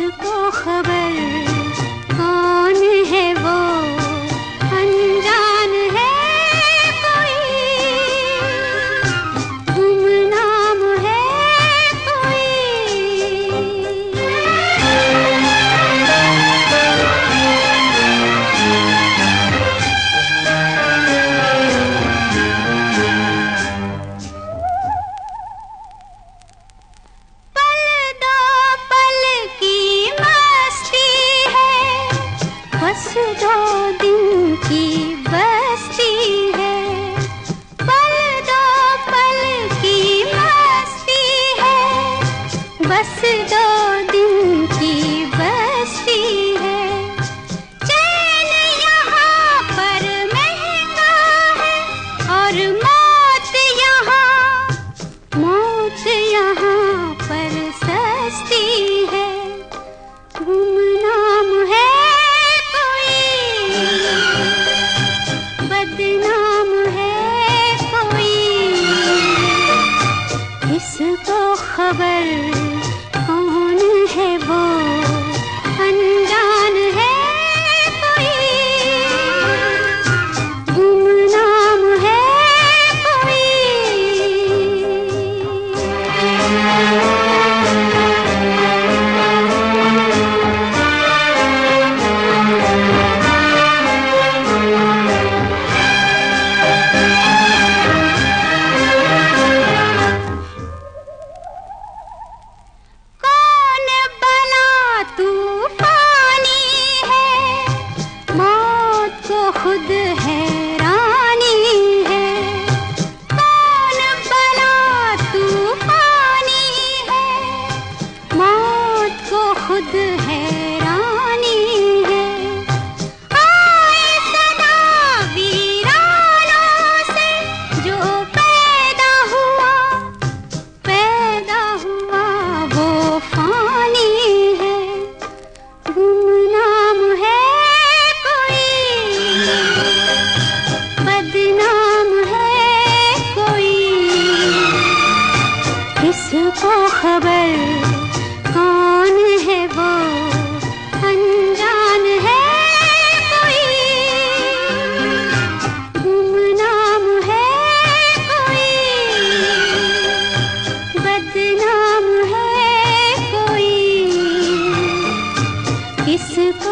किसको खबर कौन है वो, अनजान है कोई, गुमनाम है कोई। पल दो पल की मस्ती है, बस 2 दिन की बस्ती है। पल दो पल की मस्ती है, बस 2 दिन की बस्ती है। चैन यहाँ पर महंगा है और मौत यहाँ पर सस्ती है, गुमनाम है कोई, बदनाम है कोई। किसको खबर कौन है वो, अनजान है कोई, गुमनाम है कोई। कौन भला तूफानी है, मौत को खुद हैरानी है। कौन भला तूफानी है, मौत को खुद हैरानी है। आए सदा वीरानों से जो पैदा हुआ वो फानी है, गुमनाम है कोई, बदनाम है कोई। किसको खबर कौन है वो, अनजान है कोई, गुमनाम है कोई, बदनाम है कोई। किसको